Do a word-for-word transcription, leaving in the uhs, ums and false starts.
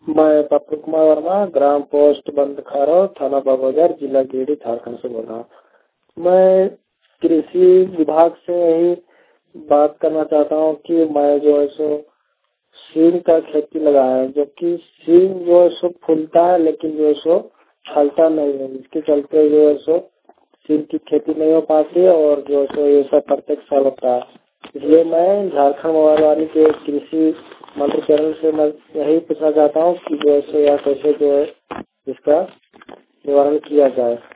मैं पप्पू कुमार वर्मा, ग्राम पोस्ट बंदखारा, थाना बगोदर, जिला गिरिडीह, झारखंड से बोल रहा हूँ। मैं कृषि विभाग से यही बात करना चाहता हूँ कि मैं जो है सो सींग का खेती लगाया है, जबकि सींग जो है सो फूलता है लेकिन जो है सो फलता नहीं है। इसके चलते जो है सो सींग की खेती नहीं हो पाती है और जो है सो ये सब प्रत्येक साल होता है। इसलिए मैं झारखंड मोबाइल वाली के कृषि मंत्री चरण से मैं यही पूछना चाहता हूँ कि जो है सो या कैसे जो है इसका निवारण किया जाए।